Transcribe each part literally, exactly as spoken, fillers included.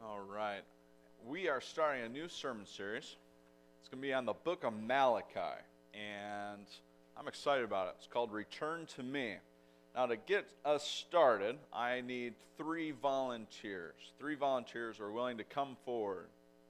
All right. We are starting a new sermon series. It's going to be on the book of Malachi, and I'm excited about it. It's called Return to Me. Now, to get us started, I need three volunteers. Three volunteers who are willing to come forward.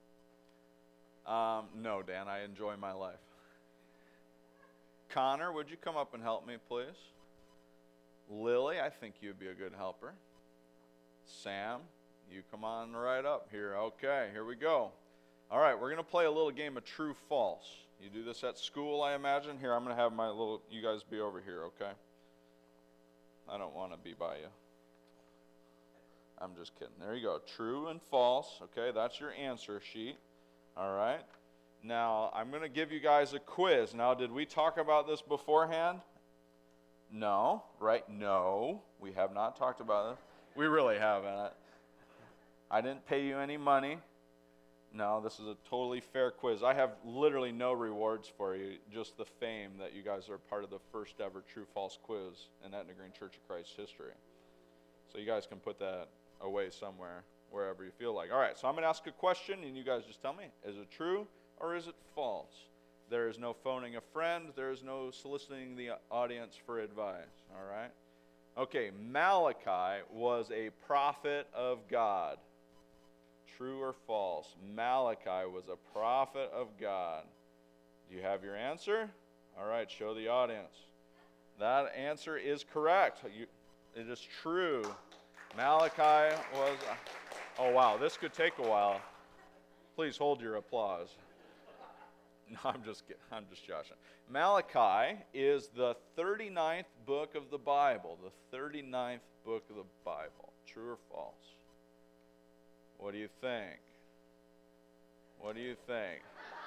Um, no, Dan, I enjoy my life. Connor, would you come up and help me, please? Lily, I think you'd be a good helper. Sam, you come on right up here. Okay, here we go. All right, we're going to play a little game of true false. You do this at school, I imagine. Here, I'm going to have my little, you guys be over here, okay? I don't want to be by you. I'm just kidding. There you go. True and false. Okay, that's your answer sheet. All right. Now, I'm going to give you guys a quiz. Now, did we talk about this beforehand? No, right? No, we have not talked about it. We really haven't. I didn't pay you any money. No, this is a totally fair quiz. I have literally no rewards for you, just the fame that you guys are part of the first ever true-false quiz in Etna Green Church of Christ history. So you guys can put that away somewhere, wherever you feel like. All right, so I'm going to ask a question, and you guys just tell me, is it true or is it false? There is no phoning a friend. There is no soliciting the audience for advice, all right? Okay, Malachi was a prophet of God. True or false? Malachi was a prophet of God. Do you have your answer? All right, show the audience. That answer is correct. You, it is true. Malachi was... Oh, wow, this could take a while. Please hold your applause. No, I'm just I'm just joshing. Malachi is the thirty-ninth book of the Bible. The thirty-ninth book of the Bible. True or false? What do you think? What do you think?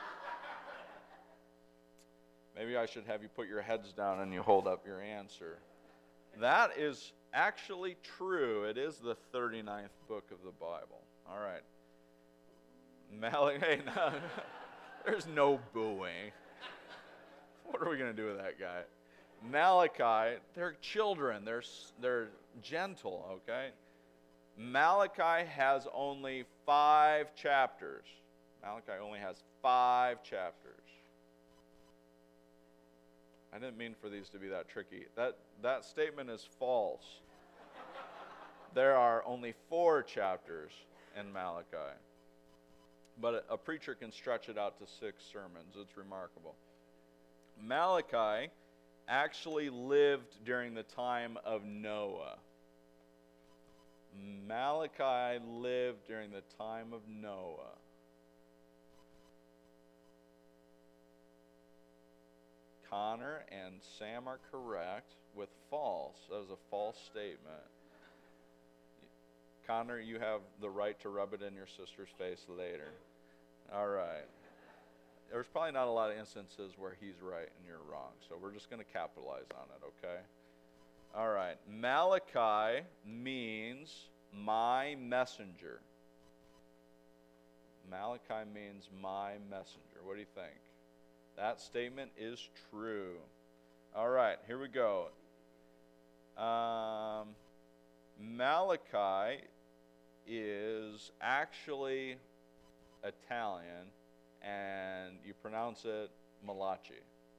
Maybe I should have you put your heads down and you hold up your answer. That is actually true. It is the thirty-ninth book of the Bible. All right. Malachi, hey, no, there's no booing. What are we going to do with that guy? Malachi, they're children. They're, they're gentle, okay? Malachi has only five chapters. Malachi only has five chapters. I didn't mean for these to be that tricky. That, that statement is false. There are only four chapters in Malachi. But a, a preacher can stretch it out to six sermons. It's remarkable. Malachi actually lived during the time of Noah. Malachi lived during the time of Noah. Connor and Sam are correct with false. That is a false statement. Connor, you have the right to rub it in your sister's face later. All right. There's probably not a lot of instances where he's right and you're wrong, so we're just going to capitalize on it, okay? All right. Malachi means my messenger. Malachi means my messenger. What do you think? That statement is true. All right, here we go. Um, Malachi is actually Italian, and you pronounce it Malachi.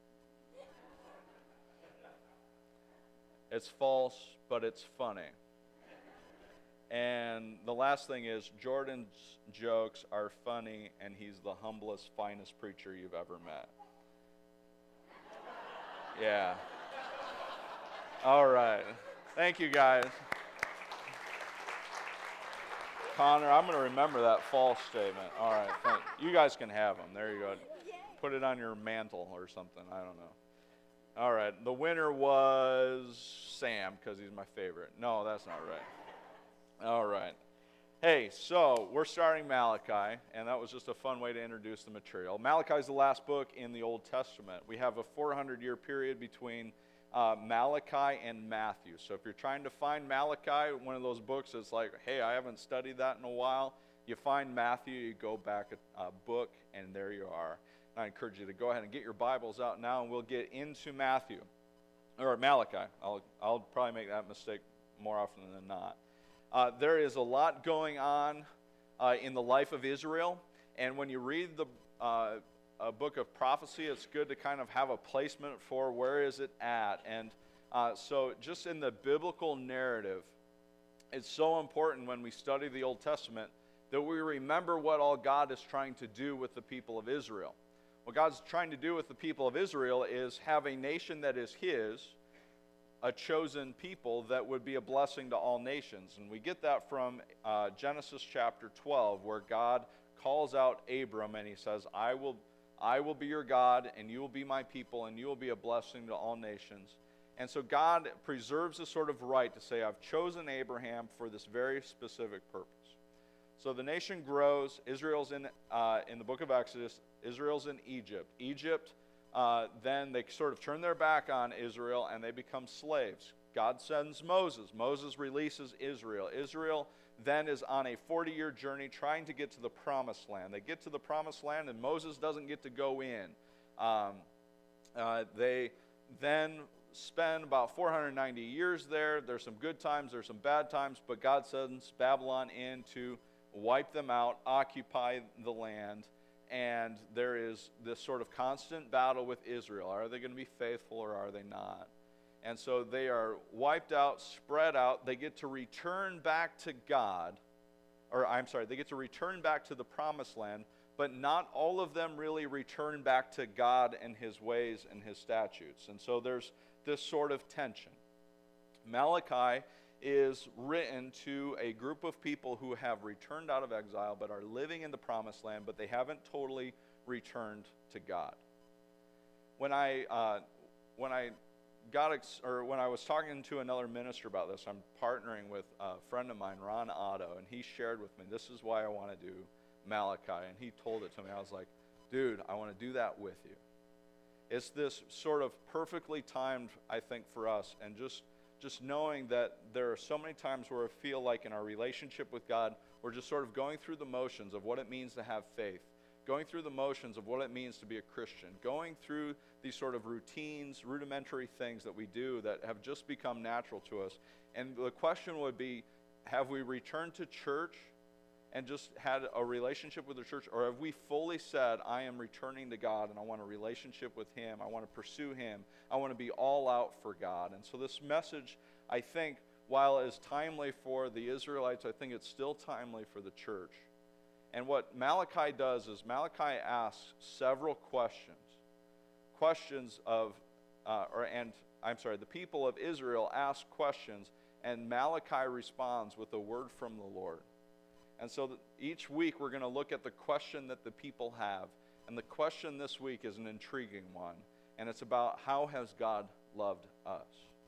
It's false, but it's funny. And the last thing is, Jordan's jokes are funny, and he's the humblest, finest preacher you've ever met. Yeah. All right. Thank you, guys. Connor, I'm going to remember that false statement. All right. Thank you. You guys can have them. There you go. Put it on your mantle or something. I don't know. All right. The winner was Sam because he's my favorite. No, that's not right. All right. Hey, so we're starting Malachi, and that was just a fun way to introduce the material. Malachi is the last book in the Old Testament. We have a four hundred year period between uh, Malachi and Matthew. So if you're trying to find Malachi, one of those books is like, hey, I haven't studied that in a while. You find Matthew, you go back a, a book, and there you are. I encourage you to go ahead and get your Bibles out now, and we'll get into Matthew, or Malachi. I'll, I'll probably make that mistake more often than not. Uh, there is a lot going on uh, in the life of Israel. And when you read the uh, a book of prophecy, it's good to kind of have a placement for where is it at. And uh, so just in the biblical narrative, it's so important when we study the Old Testament that we remember what all God is trying to do with the people of Israel. What God's trying to do with the people of Israel is have a nation that is His, a chosen people that would be a blessing to all nations. And we get that from uh, Genesis chapter twelve, where God calls out Abram and He says, I will, I will be your God, and you will be my people, and you will be a blessing to all nations. And so God preserves a sort of right to say, I've chosen Abraham for this very specific purpose. So the nation grows. Israel's in, uh, in the book of Exodus, Israel's in Egypt. Egypt, uh, then they sort of turn their back on Israel and they become slaves. God sends Moses. Moses releases Israel. Israel then is on a forty-year journey trying to get to the promised land. They get to the promised land and Moses doesn't get to go in. Um, uh, they then spend about four hundred ninety years there. There's some good times, there's some bad times, but God sends Babylon in to wipe them out, occupy the land, and there is this sort of constant battle with Israel. Are they going to be faithful or are they not? And so they are wiped out, spread out. They get to return back to God, or I'm sorry, they get to return back to the promised land, but not all of them really return back to God and His ways and His statutes. And so there's this sort of tension. Malachi is written to a group of people who have returned out of exile but are living in the promised land, but they haven't totally returned to God. When I uh, when I got ex- or when I was talking to another minister about this, I'm partnering with a friend of mine, Ron Otto, and he shared with me, this is why I want to do Malachi, and he told it to me. I was like, dude, I want to do that with you. It's this sort of perfectly timed, I think, for us, and just just knowing that there are so many times where I feel like in our relationship with God, we're just sort of going through the motions of what it means to have faith, going through the motions of what it means to be a Christian, going through these sort of routines, rudimentary things that we do that have just become natural to us. And the question would be, have we returned to church and just had a relationship with the church, or have we fully said, I am returning to God and I want a relationship with Him, I want to pursue Him, I want to be all out for God? And so this message, I think, while it is timely for the Israelites, I think it's still timely for the church. And what Malachi does is Malachi asks several questions. Questions of, uh, or and I'm sorry, the people of Israel ask questions, and Malachi responds with a word from the Lord. And so each week we're going to look at the question that the people have. And the question this week is an intriguing one. And it's about, how has God loved us?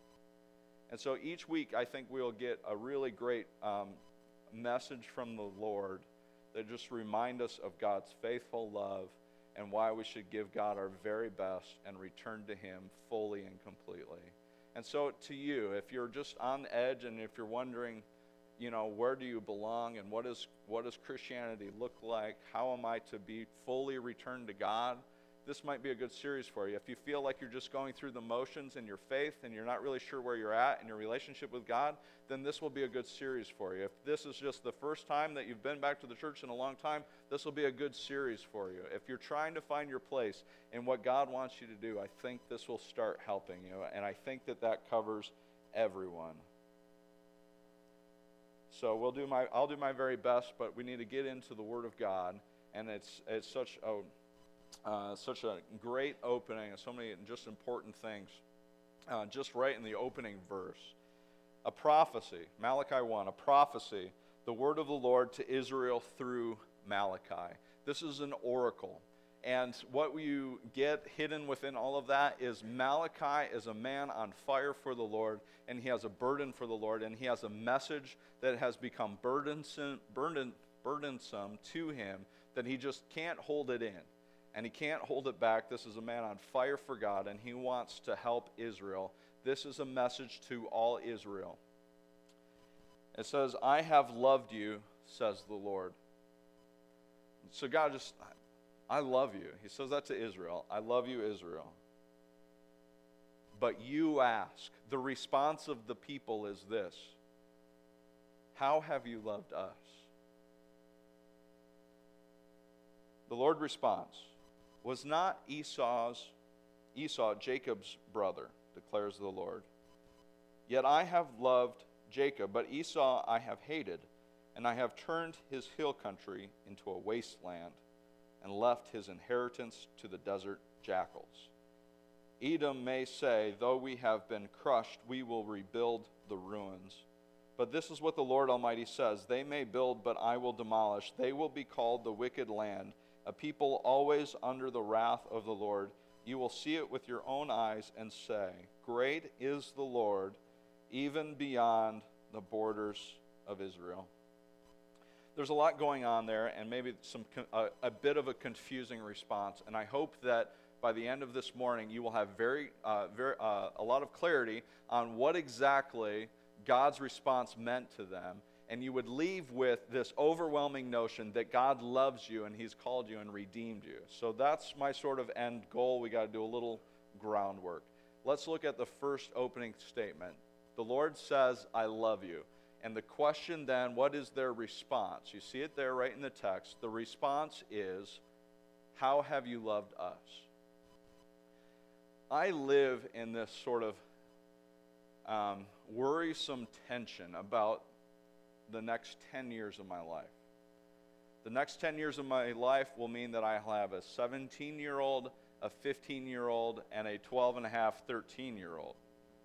And so each week I think we'll get a really great um, message from the Lord that just remind us of God's faithful love and why we should give God our very best and return to Him fully and completely. And so to you, if you're just on edge and if you're wondering, you know, where do you belong and what is what does Christianity look like? How am I to be fully returned to God? This might be a good series for you. If you feel like you're just going through the motions in your faith and you're not really sure where you're at in your relationship with God, then this will be a good series for you. If this is just the first time that you've been back to the church in a long time, this will be a good series for you. If you're trying to find your place in what God wants you to do, I think this will start helping you. And I think that that covers everyone. So we'll do my, I'll do my very best, but we need to get into the Word of God, and it's it's such a uh, such a great opening, and so many just important things, uh, just right in the opening verse. A prophecy, Malachi one, a prophecy, the word of the Lord to Israel through Malachi. This is an oracle. And what you get hidden within all of that is Malachi is a man on fire for the Lord, and he has a burden for the Lord, and he has a message that has become burdensome, burden, burdensome to him that he just can't hold it in, and he can't hold it back. This is a man on fire for God, and he wants to help Israel. This is a message to all Israel. It says, I have loved you, says the Lord. So God just... I love you. He says that to Israel. I love you, Israel. But you ask. The response of the people is this. How have you loved us? The Lord responds, "Was not Esau's Esau Jacob's brother, declares the Lord. Yet I have loved Jacob, but Esau I have hated, and I have turned his hill country into a wasteland, and left his inheritance to the desert jackals. Edom may say, though we have been crushed, we will rebuild the ruins. But this is what the Lord Almighty says, they may build, but I will demolish. They will be called the wicked land, a people always under the wrath of the Lord. You will see it with your own eyes and say, great is the Lord, even beyond the borders of Israel." There's a lot going on there, and maybe some a, a bit of a confusing response. And I hope that by the end of this morning, you will have very, uh, very uh, a lot of clarity on what exactly God's response meant to them, and you would leave with this overwhelming notion that God loves you and He's called you and redeemed you. So that's my sort of end goal. We got to do a little groundwork. Let's look at the first opening statement. The Lord says, "I love you." And the question then, what is their response? You see it there right in the text. The response is, "How have you loved us?" I live in this sort of um, worrisome tension about the next ten years of my life. The next ten years of my life will mean that I have a seventeen-year-old, a fifteen-year-old, and a twelve and a half, thirteen-year-old.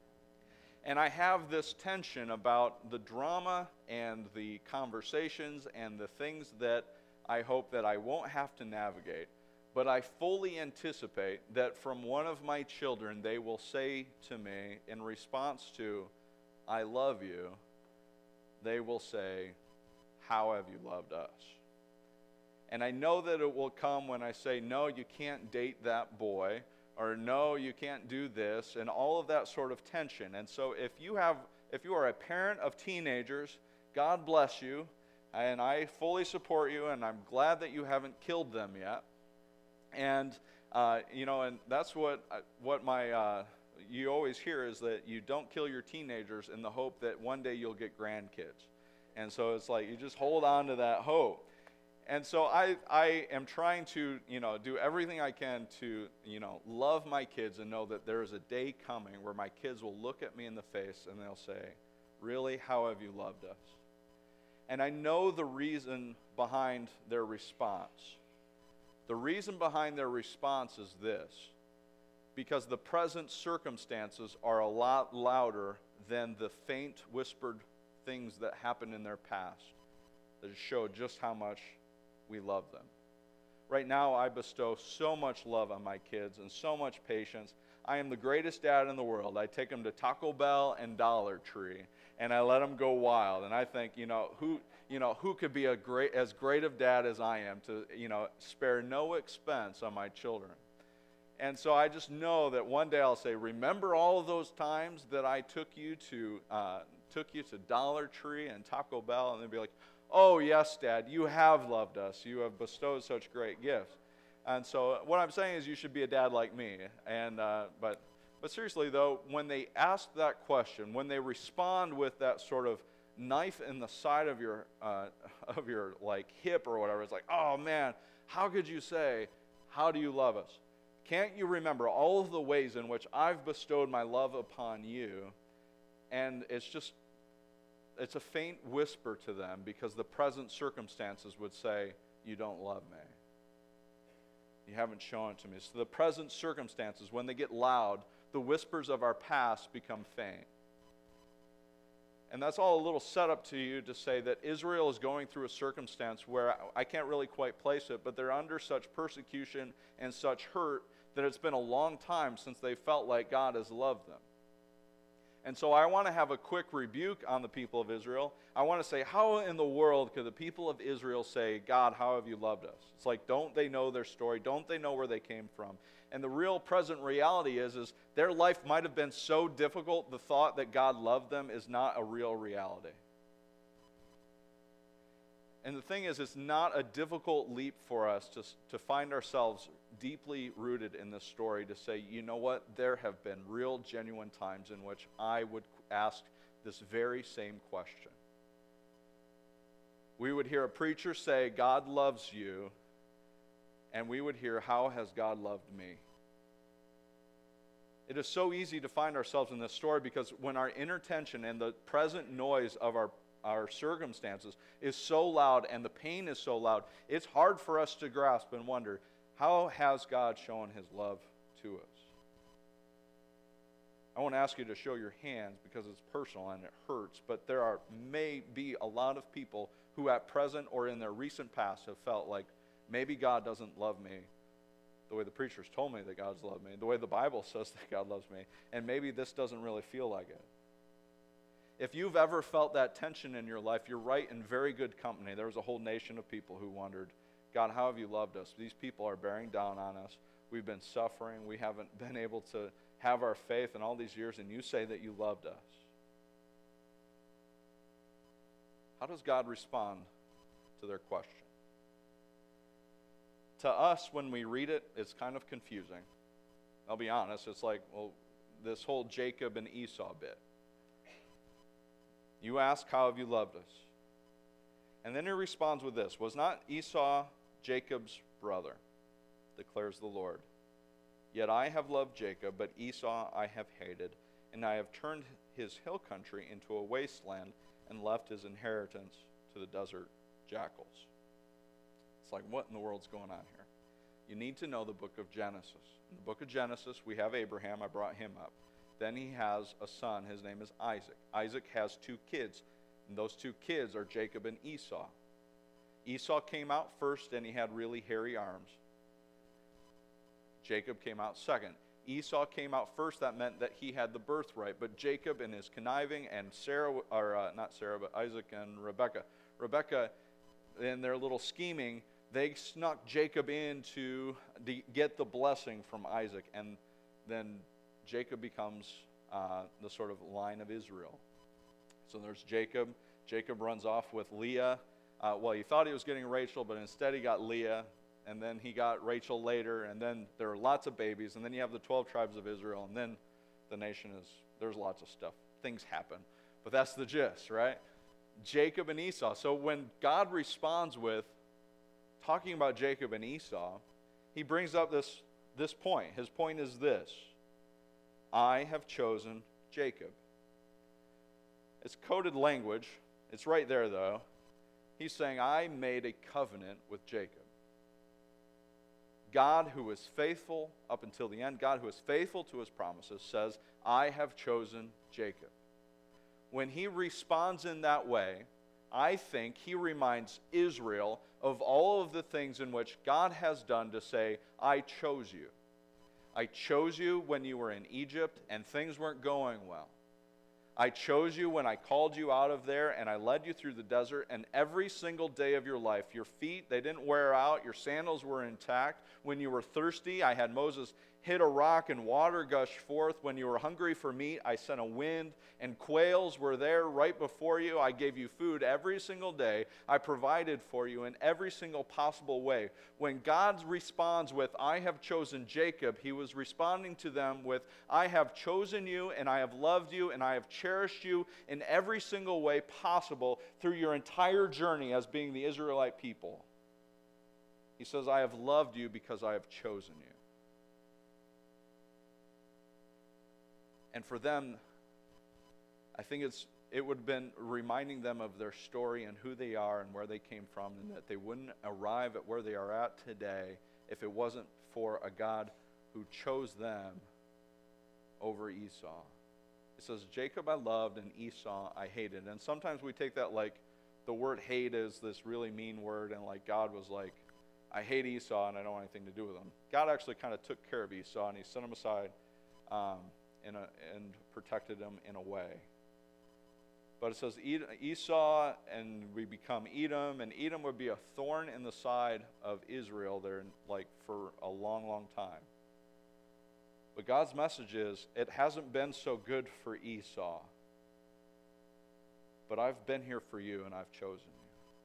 And I have this tension about the drama and the conversations and the things that I hope that I won't have to navigate. But I fully anticipate that from one of my children, they will say to me in response to, "I love you," they will say, "How have you loved us?" And I know that it will come when I say, "No, you can't date that boy," or "No, you can't do this," and all of that sort of tension. And so if you have, if you are a parent of teenagers, God bless you, and I fully support you, and I'm glad that you haven't killed them yet. And uh, you know, and that's what what my uh, you always hear is that you don't kill your teenagers in the hope that one day you'll get grandkids. And so it's like you just hold on to that hope. And so I, I am trying to, you know, do everything I can to, you know, love my kids and know that there is a day coming where my kids will look at me in the face and they'll say, "Really, how have you loved us?" And I know the reason behind their response. The reason behind their response is this: because the present circumstances are a lot louder than the faint whispered things that happened in their past that show just how much we love them. Right now, I bestow so much love on my kids and so much patience. I am the greatest dad in the world. I take them to Taco Bell and Dollar Tree, and I let them go wild. And I think, you know, who, you know, who could be a great, as great of dad as I am to, you know, spare no expense on my children. And so I just know that one day I'll say, "Remember all of those times that I took you to, uh, took you to Dollar Tree and Taco Bell?" And they'll be like, "Oh, yes, Dad, you have loved us. You have bestowed such great gifts." And so what I'm saying is you should be a dad like me. And uh, but but seriously, though, when they ask that question, when they respond with that sort of knife in the side of your uh, of your like hip or whatever, it's like, "Oh, man, how could you say, 'How do you love us?' Can't you remember all of the ways in which I've bestowed my love upon you?" And it's just, it's a faint whisper to them because the present circumstances would say, "You don't love me. You haven't shown it to me." So the present circumstances, when they get loud, the whispers of our past become faint. And that's all a little setup to you to say that Israel is going through a circumstance where I can't really quite place it, but they're under such persecution and such hurt that it's been a long time since they felt like God has loved them. And so I want to have a quick rebuke on the people of Israel. I want to say, how in the world could the people of Israel say, "God, how have you loved us?" It's like, don't they know their story? Don't they know where they came from? And the real present reality is, is their life might have been so difficult, the thought that God loved them is not a real reality. And the thing is, it's not a difficult leap for us to, to find ourselves deeply rooted in this story to say, you know what, there have been real, genuine times in which I would ask this very same question. We would hear a preacher say, "God loves you," and we would hear, how has God loved me? It is so easy to find ourselves in this story because when our inner tension and the present noise of our, our circumstances is so loud and the pain is so loud, it's hard for us to grasp and wonder, how has God shown his love to us? I won't ask you to show your hands because it's personal and it hurts, but there are may be a lot of people who at present or in their recent past have felt like maybe God doesn't love me the way the preachers told me that God's loved me, the way the Bible says that God loves me, and maybe this doesn't really feel like it. If you've ever felt that tension in your life, you're right in very good company. There was a whole nation of people who wondered, God, how have you loved us? These people are bearing down on us. We've been suffering. We haven't been able to have our faith in all these years, and you say that you loved us. How does God respond to their question? To us, when we read it, it's kind of confusing. I'll be honest, it's like, well, this whole Jacob and Esau bit. You ask, how have you loved us? And then he responds with this, was not Esau Jacob's brother, declares the Lord. Yet I have loved Jacob, but Esau I have hated, and I have turned his hill country into a wasteland and left his inheritance to the desert jackals. It's like, what in the world's going on here? You need to know the book of Genesis. In the book of Genesis, we have Abraham. I brought him up. Then he has a son. His name is Isaac. Isaac has two kids, and those two kids are Jacob and Esau. Esau came out first, and he had really hairy arms. Jacob came out second. Esau came out first. That meant that he had the birthright. But Jacob and his conniving, and Sarah, or uh, not Sarah, but Isaac and Rebekah. Rebekah, in their little scheming, they snuck Jacob in to de- get the blessing from Isaac, and then Jacob becomes uh, the sort of line of Israel. So there's Jacob. Jacob runs off with Leah. Uh, well, he thought he was getting Rachel, but instead he got Leah, and then he got Rachel later, and then there are lots of babies, and then you have the twelve tribes of Israel, and then the nation is, there's lots of stuff. Things happen. But that's the gist, right? Jacob and Esau. So when God responds with talking about Jacob and Esau, he brings up this, this point. His point is this: I have chosen Jacob. It's coded language. It's right there, though. He's saying, I made a covenant with Jacob. God, who is faithful up until the end, God who is faithful to his promises, says, I have chosen Jacob. When he responds in that way, I think he reminds Israel of all of the things in which God has done to say, I chose you. I chose you when you were in Egypt and things weren't going well. I chose you when I called you out of there and I led you through the desert, and every single day of your life, your feet, they didn't wear out, your sandals were intact. When you were thirsty, I had Moses hit a rock and water gushed forth. When you were hungry for meat, I sent a wind, and quails were there right before you. I gave you food every single day. I provided for you in every single possible way. When God responds with, I have chosen Jacob, he was responding to them with, I have chosen you, and I have loved you, and I have cherished you in every single way possible through your entire journey as being the Israelite people. He says, I have loved you because I have chosen you. And for them, I think it's it would have been reminding them of their story and who they are and where they came from, and that they wouldn't arrive at where they are at today if it wasn't for a God who chose them over Esau. It says, Jacob I loved and Esau I hated. And sometimes we take that like the word hate is this really mean word, and like God was like, I hate Esau and I don't want anything to do with him. God actually kind of took care of Esau, and he set him aside um, in a, and protected him in a way. But it says Esau, and we become Edom, and Edom would be a thorn in the side of Israel there, like for a long, long time. But God's message is, it hasn't been so good for Esau, but I've been here for you, and I've chosen you.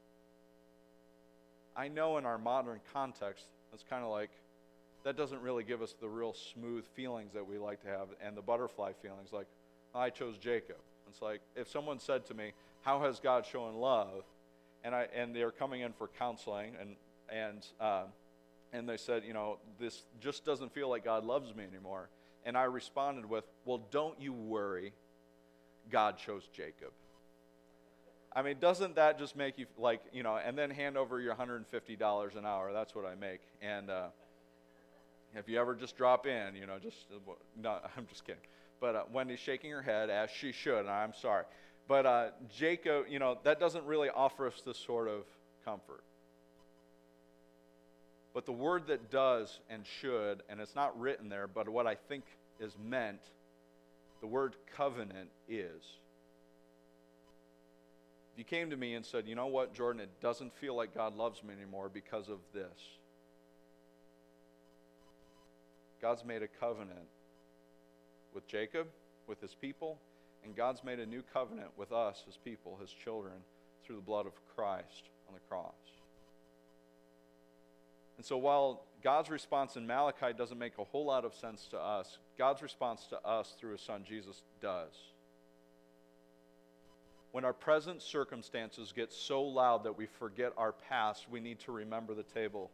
I know in our modern context, it's kind of like, that doesn't really give us the real smooth feelings that we like to have, and the butterfly feelings, like, I chose Jacob. It's like, if someone said to me, how has God shown love? And I and they're coming in for counseling, and, and uh, and they said, you know, this just doesn't feel like God loves me anymore. And I responded with, well, don't you worry. God chose Jacob. I mean, doesn't that just make you like, you know, and then hand over your one hundred fifty dollars an hour. That's what I make. And uh, if you ever just drop in, you know, just, no, I'm just kidding. But uh, Wendy's shaking her head, as she should, and I'm sorry. But uh, Jacob, you know, that doesn't really offer us this sort of comfort. But the word that does and should, and it's not written there, but what I think is meant, the word covenant is. If you came to me and said, you know what, Jordan, it doesn't feel like God loves me anymore because of this. God's made a covenant with Jacob, with his people, and God's made a new covenant with us, his people, his children, through the blood of Christ on the cross. And so while God's response in Malachi doesn't make a whole lot of sense to us, God's response to us through his son Jesus does. When our present circumstances get so loud that we forget our past, we need to remember the table.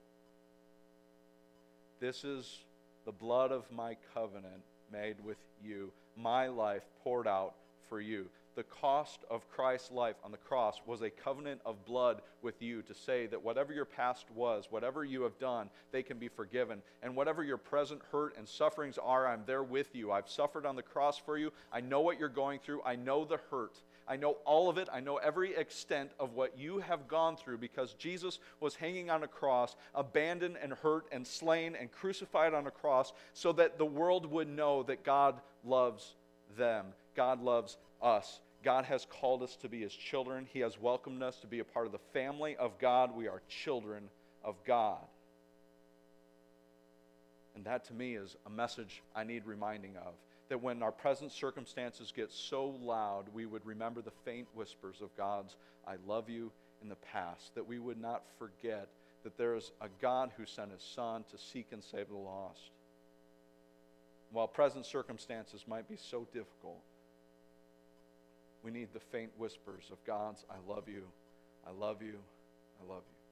This is the blood of my covenant made with you, my life poured out for you. The cost of Christ's life on the cross was a covenant of blood with you to say that whatever your past was, whatever you have done, they can be forgiven. And whatever your present hurt and sufferings are, I'm there with you. I've suffered on the cross for you. I know what you're going through. I know the hurt. I know all of it. I know every extent of what you have gone through because Jesus was hanging on a cross, abandoned and hurt and slain and crucified on a cross so that the world would know that God loves them. God loves us. God has called us to be his children. He has welcomed us to be a part of the family of God. We are children of God. And that to me is a message I need reminding of. That when our present circumstances get so loud, we would remember the faint whispers of God's I love you in the past. That we would not forget that there is a God who sent his son to seek and save the lost. While present circumstances might be so difficult, we need the faint whispers of God's I love you, I love you, I love you.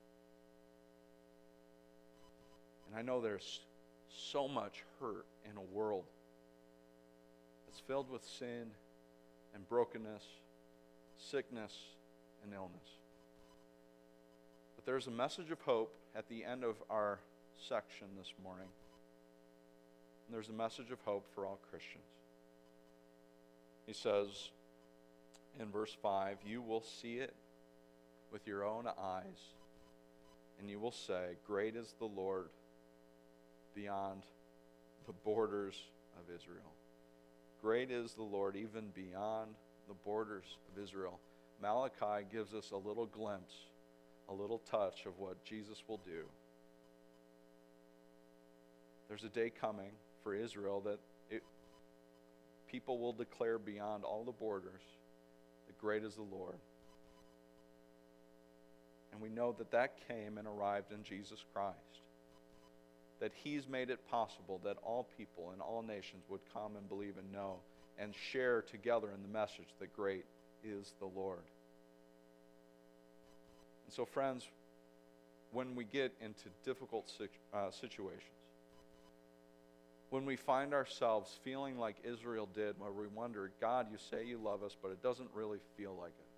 And I know there's so much hurt in a world that's filled with sin and brokenness, sickness and illness. But there's a message of hope at the end of our section this morning. And there's a message of hope for all Christians. He says in verse five, you will see it with your own eyes, and you will say, great is the Lord beyond the borders of Israel. Great is the Lord even beyond the borders of Israel. Malachi gives us a little glimpse, a little touch of what Jesus will do. There's a day coming for Israel that it, people will declare beyond all the borders that great is the Lord. And we know that that came and arrived in Jesus Christ. That he's made it possible that all people and all nations would come and believe and know and share together in the message that great is the Lord. And so, friends, when we get into difficult uh, situations, when we find ourselves feeling like Israel did, where we wonder, God, you say you love us, but it doesn't really feel like it.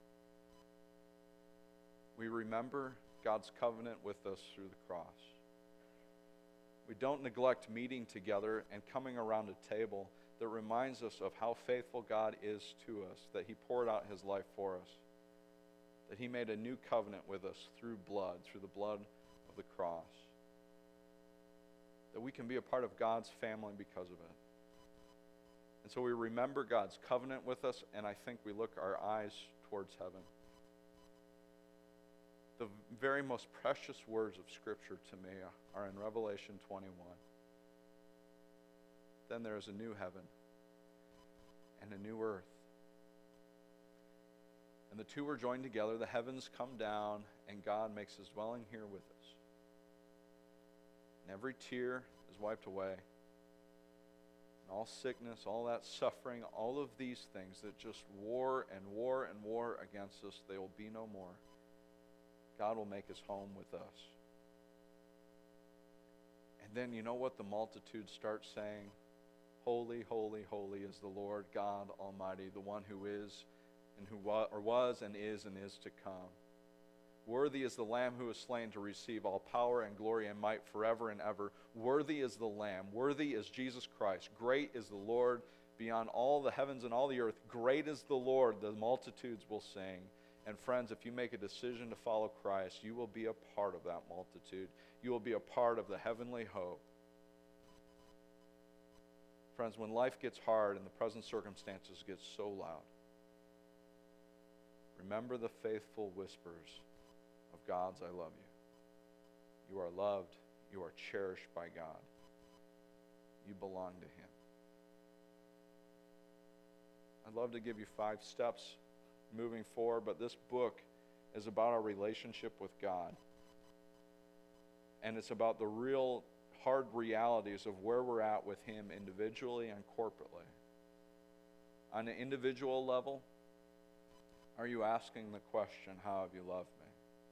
We remember God's covenant with us through the cross. We don't neglect meeting together and coming around a table that reminds us of how faithful God is to us, that he poured out his life for us, that he made a new covenant with us through blood, through the blood of the cross, that we can be a part of God's family because of it. And so we remember God's covenant with us, and I think we look our eyes towards heaven. The very most precious words of Scripture to me are in Revelation twenty-one. Then there is a new heaven and a new earth. And the two are joined together. The heavens come down, and God makes his dwelling here with us. And every tear is wiped away. And all sickness, all that suffering, all of these things that just war and war and war against us, they will be no more. God will make his home with us. then you know what the multitude starts saying? Holy, holy, holy is the Lord God Almighty, the one who is and who wa- or was and is and is to come. Worthy is the Lamb who was slain to receive all power and glory and might forever and ever. Worthy is the Lamb. Worthy is Jesus Christ. Great is the Lord beyond all the heavens and all the earth. Great is the Lord, the multitudes will sing. And friends, if you make a decision to follow Christ, you will be a part of that multitude. You will be a part of the heavenly hope. Friends, when life gets hard and the present circumstances get so loud, remember the faithful whispers of God's I love you. You are loved. You are cherished by God. You belong to Him. I'd love to give you five steps moving forward, but this book is about our relationship with God. And it's about the real hard realities of where we're at with Him individually and corporately. On an individual level, are you asking the question, how have you loved me?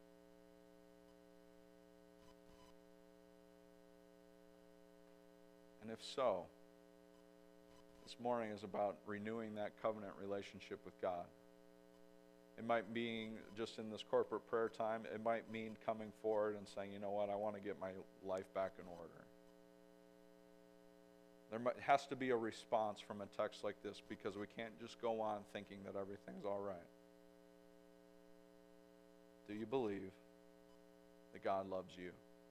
And if so, this morning is about renewing that covenant relationship with God. It might mean just in this corporate prayer time, it might mean coming forward and saying, you know what, I want to get my life back in order. There might, has to be a response from a text like this, because we can't just go on thinking that everything's all right. Do you believe that God loves you?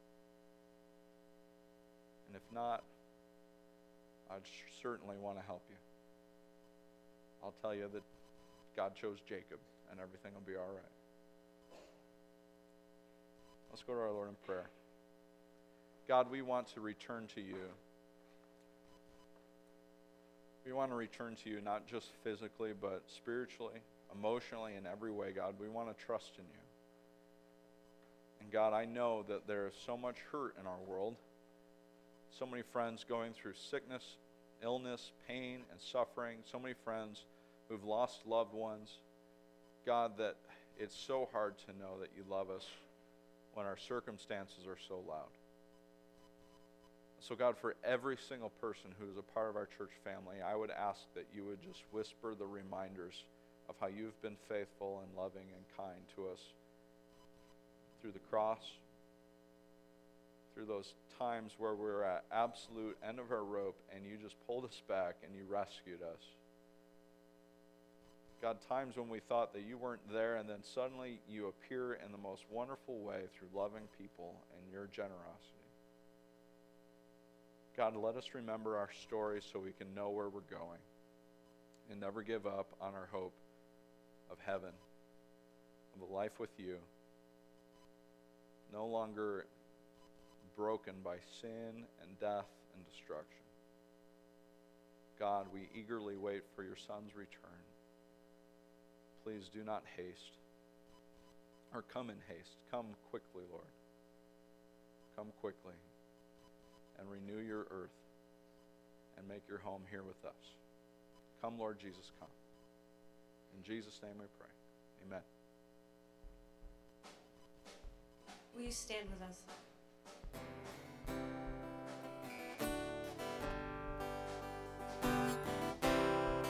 And if not, I'd certainly want to help you. I'll tell you that God chose Jacob, and everything will be all right. Let's go to our Lord in prayer. God, we want to return to you. We want to return to you not just physically, but spiritually, emotionally, in every way, God. We want to trust in you. And God, I know that there is so much hurt in our world. So many friends going through sickness, illness, pain, and suffering. So many friends who've lost loved ones. God, that it's so hard to know that you love us when our circumstances are so loud. So God, for every single person who is a part of our church family, I would ask that you would just whisper the reminders of how you've been faithful and loving and kind to us through the cross, through those times where we were at absolute end of our rope and you just pulled us back and you rescued us. God, times when we thought that you weren't there, and then suddenly you appear in the most wonderful way through loving people and your generosity. God, let us remember our story so we can know where we're going and never give up on our hope of heaven, of a life with you, no longer broken by sin and death and destruction. God, we eagerly wait for your Son's return. Please do not haste, or come in haste. Come quickly, Lord. Come quickly and renew your earth and make your home here with us. Come, Lord Jesus, come. In Jesus' name we pray. Amen. Will you stand with us?